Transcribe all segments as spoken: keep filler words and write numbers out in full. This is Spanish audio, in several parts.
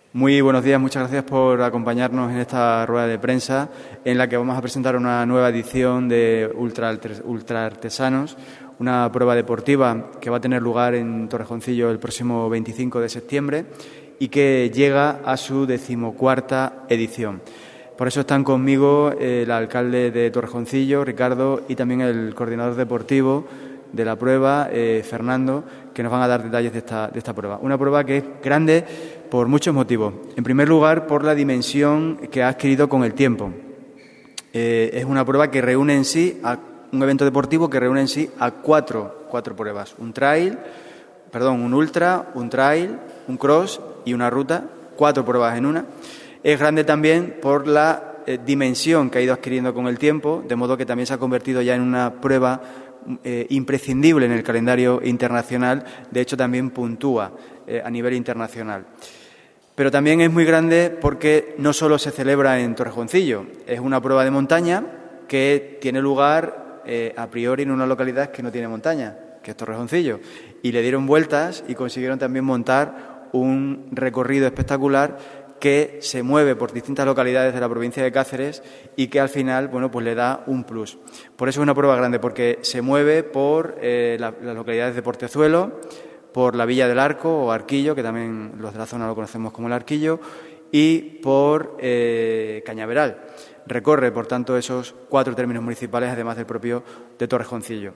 Muy buenos días, muchas gracias por acompañarnos en esta rueda de prensa en la que vamos a presentar una nueva edición de Ultra, Ultra Artesanos, una prueba deportiva que va a tener lugar en Torrejoncillo el próximo veinticinco de septiembre y que llega a su decimocuarta edición. Por eso están conmigo el alcalde de Torrejoncillo, Ricardo, y también el coordinador deportivo de la prueba, eh, Fernando, que nos van a dar detalles de esta, de esta prueba. Una prueba que es grande por muchos motivos. En primer lugar, por la dimensión que ha adquirido con el tiempo. Eh, es una prueba que reúne en sí, a, un evento deportivo que reúne en sí a cuatro, cuatro pruebas. Un trail, perdón, un ultra, un trail, un cross y una ruta. Cuatro pruebas en una. Es grande también por la eh, dimensión que ha ido adquiriendo con el tiempo, de modo que también se ha convertido ya en una prueba Eh, imprescindible en el calendario internacional. De hecho, también puntúa eh, a nivel internacional. Pero también es muy grande porque no solo se celebra en Torrejoncillo, es una prueba de montaña que tiene lugar eh, a priori en una localidad que no tiene montaña, que es Torrejoncillo, y le dieron vueltas y consiguieron también montar un recorrido espectacular que se mueve por distintas localidades de la provincia de Cáceres y que al final, bueno, pues le da un plus. Por eso es una prueba grande, porque se mueve por eh, la, las localidades de Portezuelo, por la Villa del Arco o Arquillo, que también los de la zona lo conocemos como el Arquillo, y por eh, Cañaveral. Recorre, por tanto, esos cuatro términos municipales, además del propio de Torrejoncillo.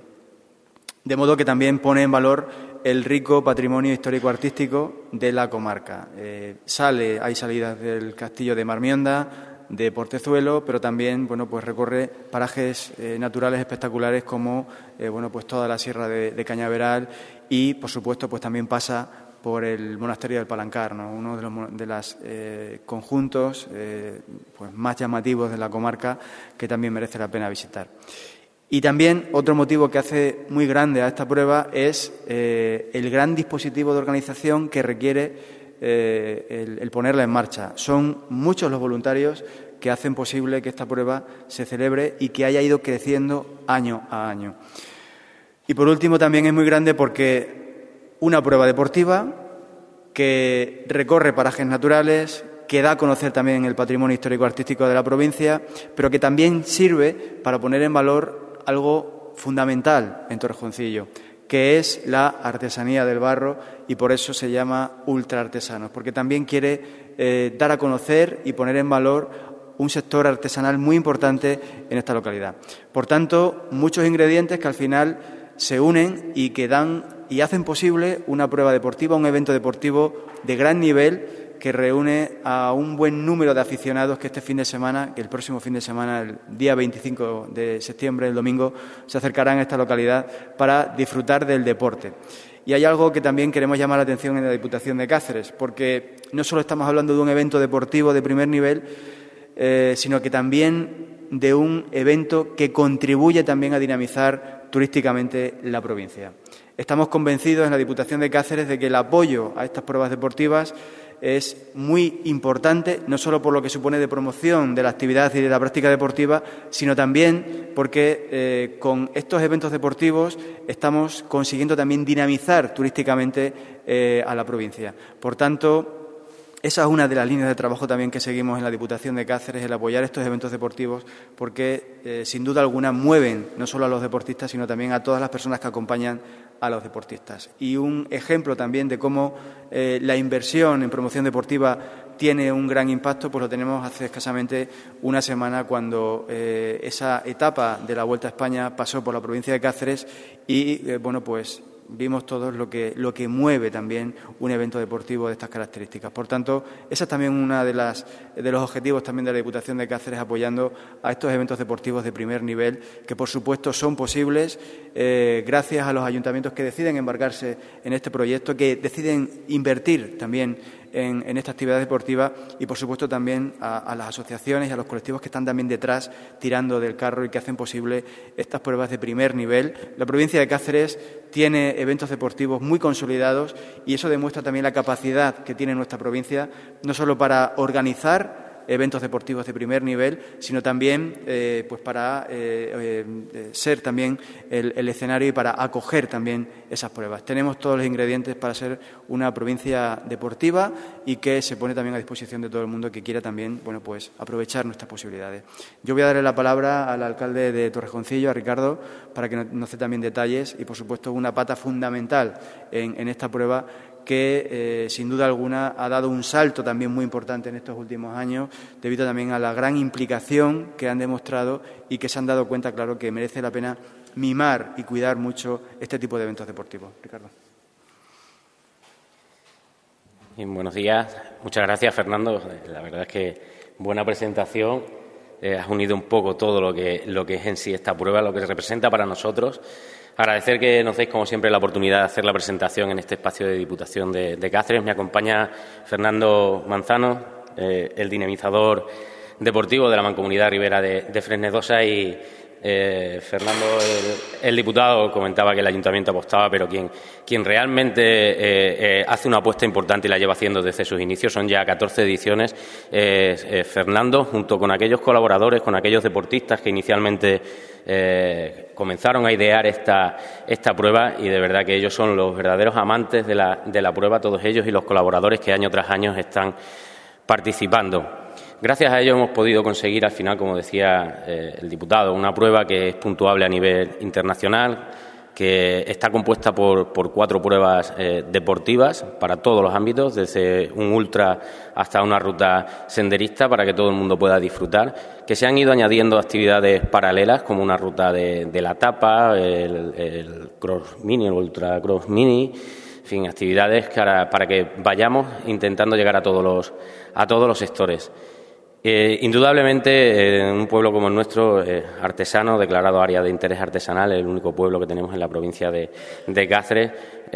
De modo que también pone en valor el rico patrimonio histórico-artístico de la comarca. Eh, sale, hay salidas del castillo de Marmionda, de Portezuelo, pero también, bueno, pues recorre parajes eh, naturales espectaculares como, eh, bueno, pues toda la sierra de, de Cañaveral y, por supuesto, pues también pasa por el monasterio del Palancar, ¿no? Uno de los de las, eh, conjuntos eh, pues más llamativos de la comarca que también merece la pena visitar. Y también otro motivo que hace muy grande a esta prueba es eh, el gran dispositivo de organización que requiere eh, el, el ponerla en marcha. Son muchos los voluntarios que hacen posible que esta prueba se celebre y que haya ido creciendo año a año. Y por último también es muy grande porque una prueba deportiva que recorre parajes naturales, que da a conocer también el patrimonio histórico-artístico de la provincia, pero que también sirve para poner en valor algo fundamental en Torrejoncillo, que es la artesanía del barro, y por eso se llama Ultra Artesanos, porque también quiere eh, dar a conocer y poner en valor un sector artesanal muy importante en esta localidad. Por tanto, muchos ingredientes que al final se unen y que dan y hacen posible una prueba deportiva, un evento deportivo de gran nivel que reúne a un buen número de aficionados que este fin de semana, que el próximo fin de semana, el día veinticinco de septiembre, el domingo, se acercarán a esta localidad para disfrutar del deporte. Y hay algo que también queremos llamar la atención en la Diputación de Cáceres, porque no solo estamos hablando de un evento deportivo de primer nivel, eh, sino que también de un evento que contribuye también a dinamizar turísticamente la provincia. Estamos convencidos en la Diputación de Cáceres de que el apoyo a estas pruebas deportivas es muy importante, no solo por lo que supone de promoción de la actividad y de la práctica deportiva, sino también porque eh, con estos eventos deportivos estamos consiguiendo también dinamizar turísticamente eh, a la provincia. Por tanto, esa es una de las líneas de trabajo también que seguimos en la Diputación de Cáceres, el apoyar estos eventos deportivos, porque eh, sin duda alguna mueven no solo a los deportistas, sino también a todas las personas que acompañan a los deportistas. Y un ejemplo también de cómo eh, la inversión en promoción deportiva tiene un gran impacto, pues lo tenemos hace escasamente una semana, cuando eh, esa etapa de la Vuelta a España pasó por la provincia de Cáceres y, eh, bueno, pues vimos todos lo que, lo que mueve también un evento deportivo de estas características. Por tanto, esa es también una de las de los objetivos también de la Diputación de Cáceres, apoyando a estos eventos deportivos de primer nivel, que por supuesto son posibles eh, gracias a los ayuntamientos que deciden embarcarse en este proyecto, que deciden invertir también en, en esta actividad deportiva y, por supuesto, también a, a las asociaciones y a los colectivos que están también detrás tirando del carro y que hacen posible estas pruebas de primer nivel. La provincia de Cáceres tiene eventos deportivos muy consolidados y eso demuestra también la capacidad que tiene nuestra provincia, no solo para organizar eventos deportivos de primer nivel, sino también eh, pues para eh, eh, ser también el, el escenario y para acoger también esas pruebas. Tenemos todos los ingredientes para ser una provincia deportiva y que se pone también a disposición de todo el mundo que quiera también, bueno, pues aprovechar nuestras posibilidades. Yo voy a darle la palabra al alcalde de Torrejoncillo, a Ricardo, para que nos dé también detalles y, por supuesto, una pata fundamental en, en esta prueba que, eh, sin duda alguna, ha dado un salto también muy importante en estos últimos años, debido también a la gran implicación que han demostrado y que se han dado cuenta, claro, que merece la pena mimar y cuidar mucho este tipo de eventos deportivos. Ricardo. Bien, buenos días. Muchas gracias, Fernando. La verdad es que buena presentación. Eh, has unido un poco todo lo que, lo que es en sí esta prueba, lo que representa para nosotros. Agradecer que nos deis, como siempre, la oportunidad de hacer la presentación en este espacio de Diputación de, de Cáceres. Me acompaña Fernando Manzano, eh, el dinamizador deportivo de la Mancomunidad Ribera de, de Fresnedosa, y eh, Fernando, el, el diputado, comentaba que el Ayuntamiento apostaba, pero quien, quien realmente eh, eh, hace una apuesta importante y la lleva haciendo desde sus inicios, son ya catorce ediciones, eh, eh, Fernando, junto con aquellos colaboradores, con aquellos deportistas que inicialmente Eh, comenzaron a idear esta, esta prueba, y de verdad que ellos son los verdaderos amantes de la, de la prueba, todos ellos, y los colaboradores que año tras año están participando. Gracias a ellos hemos podido conseguir al final, como decía eh, el diputado, una prueba que es puntuable a nivel internacional, que está compuesta por, por cuatro pruebas eh, deportivas para todos los ámbitos, desde un ultra hasta una ruta senderista, para que todo el mundo pueda disfrutar, que se han ido añadiendo actividades paralelas, como una ruta de, de la tapa, el, el cross mini, el ultra cross mini, en fin, actividades para, para que vayamos intentando llegar a todos los, a todos los sectores. Eh, indudablemente, eh, en un pueblo como el nuestro, eh, artesano, declarado área de interés artesanal, el único pueblo que tenemos en la provincia de, de Cáceres,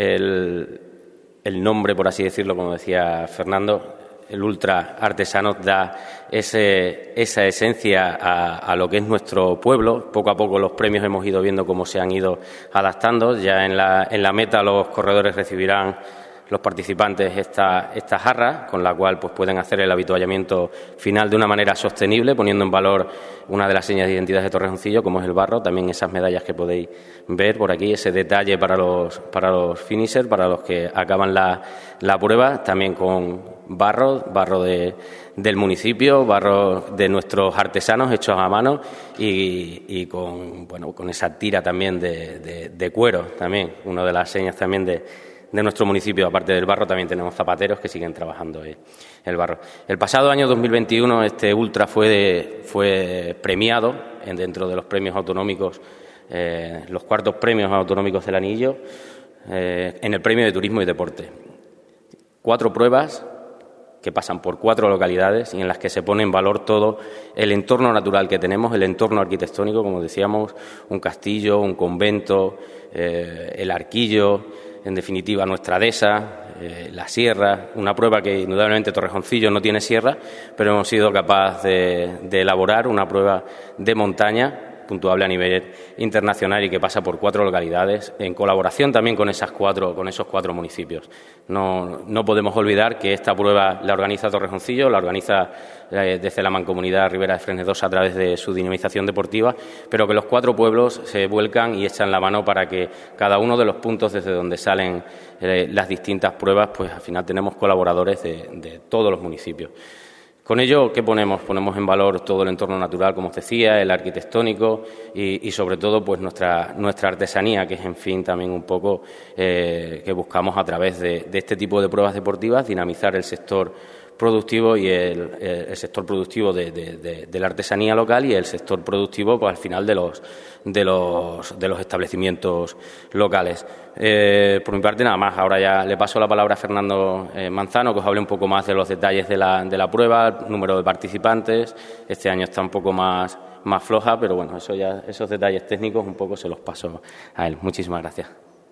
el, el nombre, por así decirlo, como decía Fernando, el ultra artesano, da ese, esa esencia a, a lo que es nuestro pueblo. Poco a poco los premios hemos ido viendo cómo se han ido adaptando. Ya en la, en la meta los corredores recibirán, los participantes, esta, esta jarra, con la cual pues pueden hacer el avituallamiento final de una manera sostenible, poniendo en valor una de las señas de identidad de Torrejoncillo, como es el barro. También esas medallas que podéis ver por aquí, ese detalle para los, para los finishers, para los que acaban la, la prueba, también con barro, barro de, del municipio, barro de nuestros artesanos hechos a mano, y, y con, bueno, con esa tira también de, de, de cuero, también, una de las señas también de de nuestro municipio. Aparte del barro, también tenemos zapateros que siguen trabajando el barro. El pasado año dos mil veintiuno este ultra fue, de, fue premiado en, dentro de los premios autonómicos, eh, los cuartos premios autonómicos del Anillo, eh, en el premio de Turismo y Deporte. Cuatro pruebas que pasan por cuatro localidades y en las que se pone en valor todo el entorno natural que tenemos, el entorno arquitectónico, como decíamos, un castillo, un convento, eh, el Arquillo, en definitiva nuestra dehesa, eh, la sierra, una prueba que indudablemente Torrejoncillo no tiene sierra, pero hemos sido capaces de, de elaborar una prueba de montaña puntuable a nivel internacional y que pasa por cuatro localidades, en colaboración también con esas cuatro, con esos cuatro municipios. No, no podemos olvidar que esta prueba la organiza Torrejoncillo, la organiza eh, desde la Mancomunidad Ribera de Fresnedosa a través de su dinamización deportiva, pero que los cuatro pueblos se vuelcan y echan la mano para que cada uno de los puntos desde donde salen eh, las distintas pruebas, pues al final tenemos colaboradores de, de todos los municipios. Con ello, ¿qué ponemos? Ponemos en valor todo el entorno natural, como os decía, el arquitectónico y, y sobre todo, pues nuestra, nuestra artesanía, que es, en fin, también un poco eh, que buscamos a través de, de este tipo de pruebas deportivas dinamizar el sector productivo y el, el sector productivo de, de, de, de la artesanía local y el sector productivo, pues al final, de los de los de los establecimientos locales. Eh, por mi parte, nada más. Ahora ya le paso la palabra a Fernando eh, Manzano, que os hable un poco más de los detalles de la, de la prueba, el número de participantes. Este año está un poco más, más floja, pero bueno, eso ya, esos detalles técnicos un poco se los paso a él. Muchísimas gracias.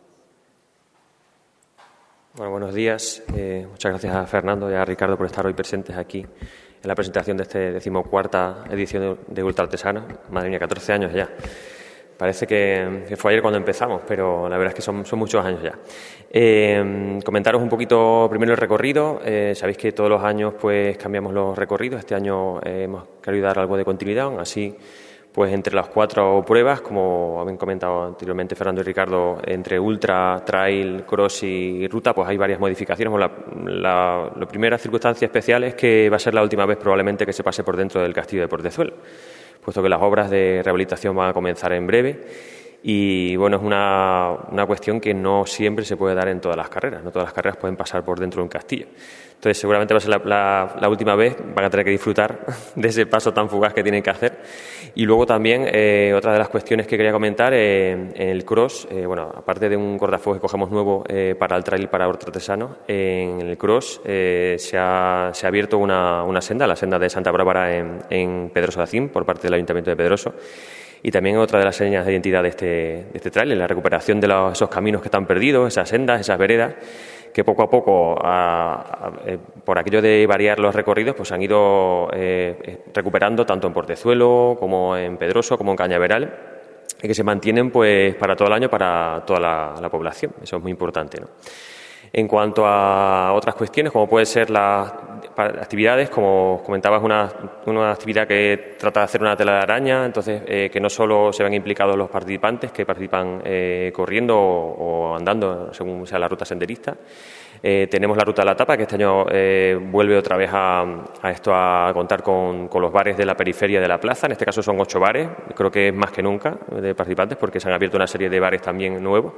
Bueno, buenos días. Eh, muchas gracias a Fernando y a Ricardo por estar hoy presentes aquí en la presentación de esta decimocuarta edición de, de Ultra Artesano. Madre mía, catorce años ya. Parece que, que fue ayer cuando empezamos, pero la verdad es que son, son muchos años ya. Eh, comentaros un poquito primero el recorrido. Eh, sabéis que todos los años pues cambiamos los recorridos. Este año eh, hemos querido dar algo de continuidad, aún así, pues entre las cuatro pruebas, como habían comentado anteriormente Fernando y Ricardo, entre ultra, trail, cross y ruta, pues hay varias modificaciones. Bueno, la, la, la primera circunstancia especial es que va a ser la última vez probablemente que se pase por dentro del castillo de Portezuelo, puesto que las obras de rehabilitación van a comenzar en breve. Y bueno, es una, una cuestión que no siempre se puede dar en todas las carreras. No todas las carreras pueden pasar por dentro de un castillo. Entonces, seguramente va a ser la, la, la última vez. Van a tener que disfrutar de ese paso tan fugaz que tienen que hacer. Y luego también, eh, otra de las cuestiones que quería comentar, eh, en el cross, eh, bueno, aparte de un cortafuegos que cogemos nuevo eh, para el trail y para ultratesanos, eh, en el cross eh, se, ha, se ha abierto una, una senda, la senda de Santa Bárbara en, en Pedroso de Acín, por parte del Ayuntamiento de Pedroso. Y también otra de las señas de identidad de este, de este trail, la recuperación de los, esos caminos que están perdidos, esas sendas, esas veredas, que poco a poco, a, a, eh, por aquello de variar los recorridos, pues han ido eh, recuperando tanto en Portezuelo como en Pedroso, como en Cañaveral, y que se mantienen pues para todo el año, para toda la, la población. Eso es muy importante, ¿no? En cuanto a otras cuestiones, como pueden ser las actividades, como comentabas, una, una actividad que trata de hacer una tela de araña, entonces eh, que no solo se ven implicados los participantes que participan eh, corriendo o, o andando, según sea la ruta senderista. Eh, tenemos la ruta de la tapa, que este año eh, vuelve otra vez a, a esto a contar con, con los bares de la periferia de la plaza. En este caso son ocho bares, creo que es más que nunca de participantes, porque se han abierto una serie de bares también nuevos.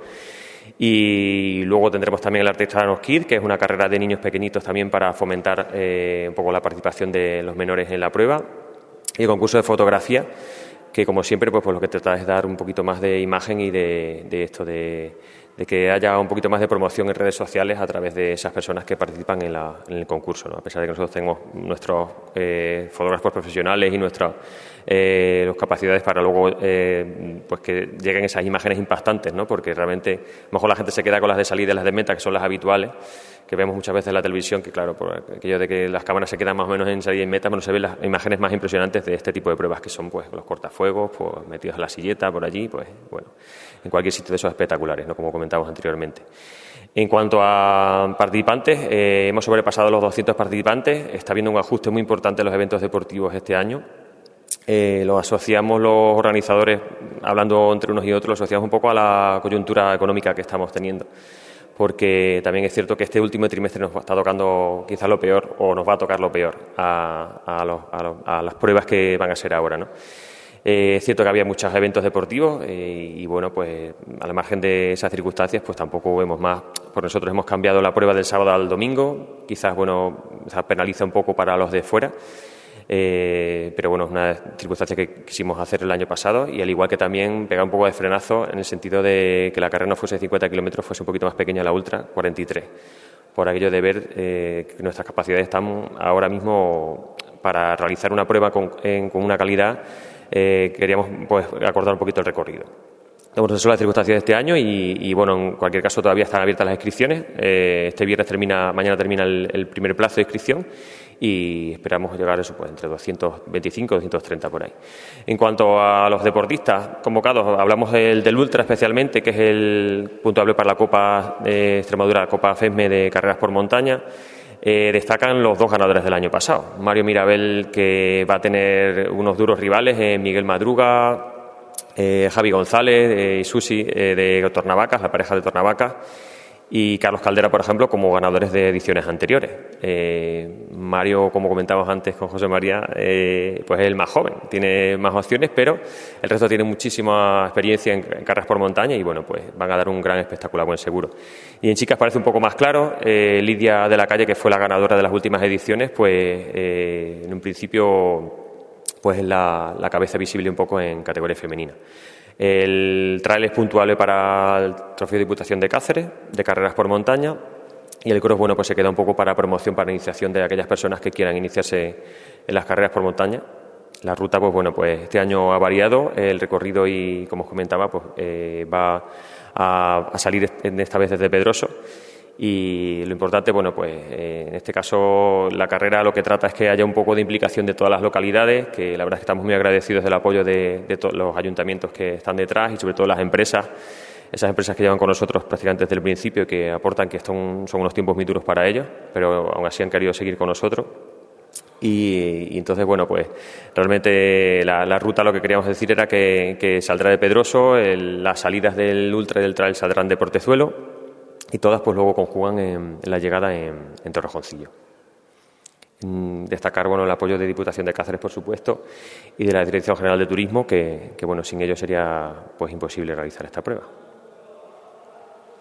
Y luego tendremos también el Artesanos Kid, que es una carrera de niños pequeñitos también para fomentar eh, un poco la participación de los menores en la prueba. Y el concurso de fotografía, que como siempre pues, pues lo que trata es dar un poquito más de imagen y de, de esto de, de que haya un poquito más de promoción en redes sociales a través de esas personas que participan en, la, en el concurso, ¿no? A pesar de que nosotros tenemos nuestros eh, fotógrafos profesionales y nuestras eh, las capacidades para luego eh, pues que lleguen esas imágenes impactantes, ¿no? Porque realmente a lo mejor la gente se queda con las de salida y las de meta, que son las habituales, que vemos muchas veces en la televisión, que claro, por aquello de que las cámaras se quedan más o menos en salida y meta, pero se ven las imágenes más impresionantes de este tipo de pruebas, que son pues los cortafuegos, pues metidos en la silleta por allí, pues bueno, en cualquier sitio de esos espectaculares, ¿no? Como comentábamos anteriormente. En cuanto a participantes, eh, hemos sobrepasado los doscientos participantes, está habiendo un ajuste muy importante en los eventos deportivos este año. Eh, lo asociamos los organizadores, hablando entre unos y otros, lo asociamos un poco a la coyuntura económica que estamos teniendo, porque también es cierto que este último trimestre nos está tocando quizás lo peor, o nos va a tocar lo peor a, a, los, a, los, a las pruebas que van a ser ahora, ¿no? Eh, es cierto que había muchos eventos deportivos eh, y bueno, pues al margen de esas circunstancias, pues tampoco vemos más. Por nosotros hemos cambiado la prueba del sábado al domingo, quizás bueno, se penaliza un poco para los de fuera. Eh, pero bueno, es una circunstancia que quisimos hacer el año pasado y al igual que también pegar un poco de frenazo en el sentido de que la carrera no fuese de cincuenta kilómetros, fuese un poquito más pequeña la ultra, cuarenta y tres, por aquello de ver eh, que nuestras capacidades están ahora mismo para realizar una prueba con, en, con una calidad, eh, queríamos pues acordar un poquito el recorrido. Bueno, esas son las circunstancias de este año y, y bueno, en cualquier caso todavía están abiertas las inscripciones. Eh, este viernes termina, mañana termina el, el primer plazo de inscripción y esperamos llegar a eso, pues entre doscientos veinticinco y doscientos treinta por ahí. En cuanto a los deportistas convocados, hablamos del, del Ultra especialmente, que es el puntuable para la Copa de Extremadura, la Copa FESME de carreras por montaña. Eh, destacan los dos ganadores del año pasado. Mario Mirabel, que va a tener unos duros rivales, eh, Miguel Madruga, eh, Javi González eh, y Susi eh, de Tornavacas, la pareja de Tornavacas, y Carlos Caldera, por ejemplo, como ganadores de ediciones anteriores. Eh, Mario, como comentábamos antes con José María, eh, pues es el más joven, tiene más opciones, pero el resto tiene muchísima experiencia en, en carreras por montaña y bueno, pues van a dar un gran espectáculo a buen seguro. Y en chicas parece un poco más claro, eh, Lidia de la Calle, que fue la ganadora de las últimas ediciones, pues eh, en un principio pues es la, la cabeza visible un poco en categoría femenina. El trail es puntuable para el Trofeo de Diputación de Cáceres, de carreras por montaña, y el cross, bueno, pues se queda un poco para promoción, para iniciación de aquellas personas que quieran iniciarse en las carreras por montaña. La ruta, pues bueno, pues este año ha variado el recorrido y, como os comentaba, pues eh, va a, a salir esta vez desde Pedroso Y lo importante, bueno, pues eh, en este caso la carrera lo que trata es que haya un poco de implicación de todas las localidades, que la verdad es que estamos muy agradecidos del apoyo de, de todos los ayuntamientos que están detrás y sobre todo las empresas, esas empresas que llevan con nosotros prácticamente desde el principio, que aportan que son, son unos tiempos muy duros para ellos, pero aún así han querido seguir con nosotros. Y, y entonces, bueno, pues realmente la, la ruta, lo que queríamos decir era que, que saldrá de Pedroso, el, las salidas del Ultra y del Trail saldrán de Portezuelo, y todas pues luego conjugan en, en la llegada en, en Torrejoncillo. Destacar, bueno, el apoyo de Diputación de Cáceres, por supuesto, y de la Dirección General de Turismo, que, que bueno, sin ellos sería pues imposible realizar esta prueba.